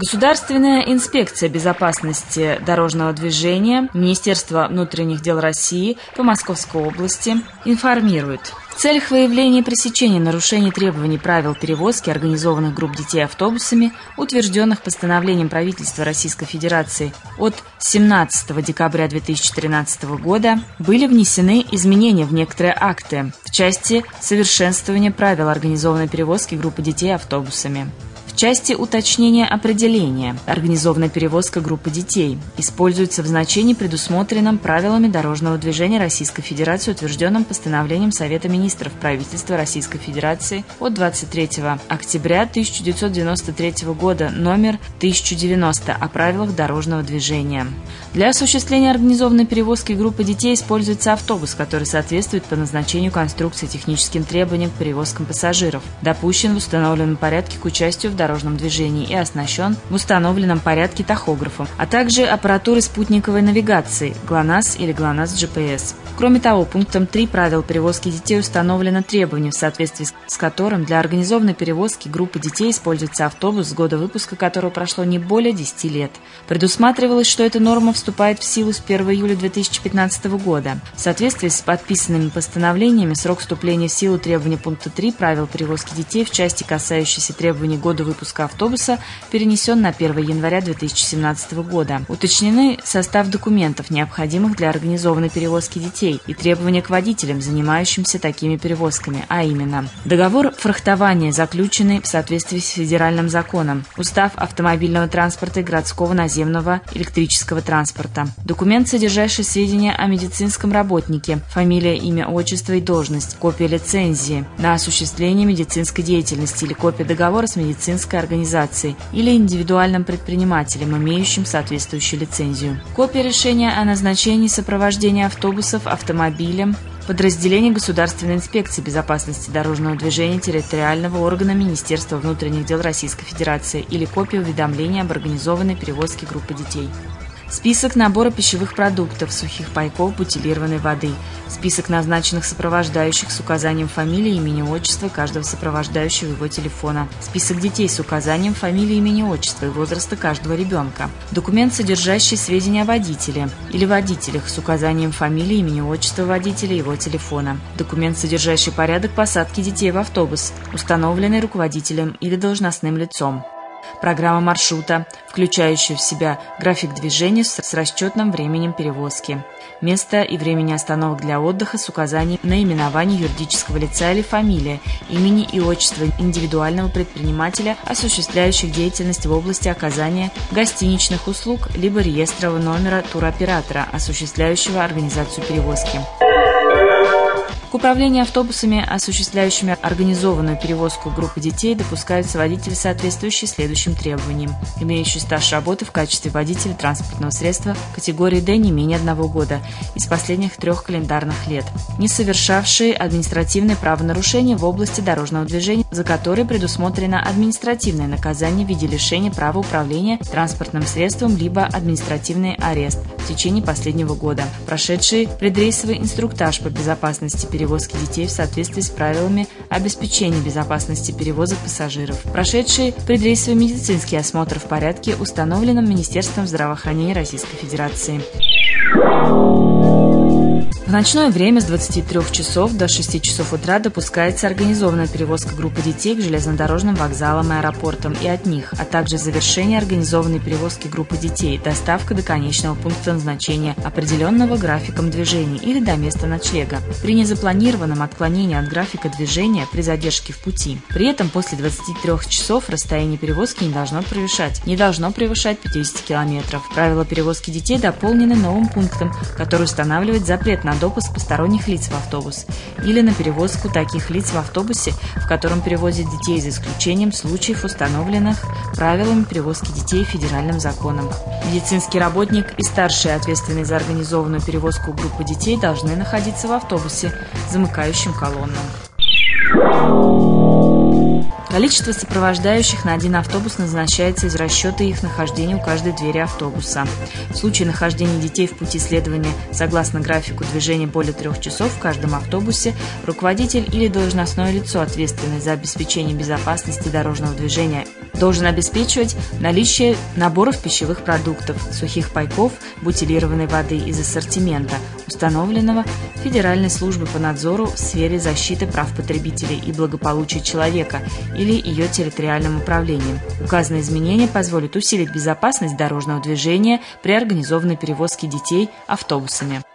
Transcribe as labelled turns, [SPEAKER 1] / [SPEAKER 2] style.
[SPEAKER 1] Государственная инспекция безопасности дорожного движения Министерства внутренних дел России по Московской области информирует: в целях выявления и пресечения нарушений требований правил перевозки организованных групп детей автобусами, утвержденных постановлением правительства Российской Федерации от 17 декабря 2013 года, были внесены изменения в некоторые акты в части совершенствования правил организованной перевозки группы детей автобусами. В части уточнения определения «организованная перевозка группы детей» используется в значении, предусмотренном правилами дорожного движения Российской Федерации, утвержденным постановлением Совета министров правительства Российской Федерации от 23 октября 1993 года номер 1090 о правилах дорожного движения. Для осуществления организованной перевозки группы детей используется автобус, который соответствует по назначению конструкции техническим требованиям к перевозкам пассажиров, допущен в установленном порядке к участию в дорожном движении и оснащен в установленном порядке тахографом, а также аппаратурой спутниковой навигации ГЛОНАСС или ГЛОНАСС GPS. Кроме того, пунктом 3 правил перевозки детей установлено требование, в соответствии с которым для организованной перевозки группы детей используется автобус, с года выпуска которого прошло не более 10 лет. Предусматривалось, что эта норма вступает в силу с 1 июля 2015 года. В соответствии с подписанными постановлениями срок вступления в силу требования пункта 3 правил перевозки детей в части, касающейся требований года выпуска автобуса, перенесен на 1 января 2017 года. Уточнены состав документов, необходимых для организованной перевозки детей, и требования к водителям, занимающимся такими перевозками, а именно: договор фрахтования, заключенный в соответствии с федеральным законом, устав автомобильного транспорта и городского наземного электрического транспорта, документ, содержащий сведения о медицинском работнике, фамилия, имя, отчество и должность, копия лицензии на осуществление медицинской деятельности или копия договора с медицинской организацией или индивидуальным предпринимателем, имеющим соответствующую лицензию, копия решения о назначении сопровождения автобусов автомобилем подразделений Государственной инспекции безопасности дорожного движения территориального органа Министерства внутренних дел Российской Федерации или копию уведомления об организованной перевозке группы детей. Список набора пищевых продуктов, сухих пайков, бутилированной воды. Список назначенных сопровождающих с указанием фамилии, имени, отчества каждого сопровождающего, его телефона. Список детей с указанием фамилии, имени, отчества и возраста каждого ребенка. Документ, содержащий сведения о водителе или водителях с указанием фамилии, имени, отчества водителя и его телефона. Документ, содержащий порядок посадки детей в автобус, установленный руководителем или должностным лицом. Программа маршрута, включающая в себя график движения с расчетным временем перевозки. Место и времени остановок для отдыха с указанием наименования юридического лица или фамилия, имени и отчества индивидуального предпринимателя, осуществляющих деятельность в области оказания гостиничных услуг, либо реестрового номера туроператора, осуществляющего организацию перевозки. К управлению автобусами, осуществляющими организованную перевозку группы детей, допускаются водители, соответствующие следующим требованиям: имеющий стаж работы в качестве водителя транспортного средства категории D не менее 1 года из последних 3 календарных лет, не совершавшие административные правонарушения в области дорожного движения, за которые предусмотрено административное наказание в виде лишения права управления транспортным средством либо административный арест в течение последнего года, прошедшие предрейсовый инструктаж по безопасности перевозки детей в соответствии с правилами обеспечения безопасности перевозок пассажиров, прошедшие предрейсовый медицинский осмотр в порядке, установленном Министерством здравоохранения Российской Федерации. В ночное время с 23 часов до 6 часов утра допускается организованная перевозка группы детей к железнодорожным вокзалам и аэропортам и от них, а также завершение организованной перевозки группы детей, доставка до конечного пункта назначения, определенного графиком движения или до места ночлега, при незапланированном отклонении от графика движения при задержке в пути. При этом после 23 часов расстояние перевозки не должно превышать 50 километров. Правила перевозки детей дополнены новым пунктом, который устанавливает запрет на допуск посторонних лиц в автобус или на перевозку таких лиц в автобусе, в котором перевозят детей, за исключением случаев, установленных правилами перевозки детей федеральным законом. Медицинский работник и старший, ответственный за организованную перевозку группы детей, должны находиться в автобусе, замыкающем колонну. Количество сопровождающих на один автобус назначается из расчета их нахождения у каждой двери автобуса. В случае нахождения детей в пути следования согласно графику движения более 3 часов в каждом автобусе, руководитель или должностное лицо, ответственное за обеспечение безопасности дорожного движения должен обеспечивать наличие наборов пищевых продуктов, сухих пайков, бутилированной воды из ассортимента, установленного Федеральной службой по надзору в сфере защиты прав потребителей и благополучия человека или ее территориальным управлением. Указанные изменения позволят усилить безопасность дорожного движения при организованной перевозке детей автобусами.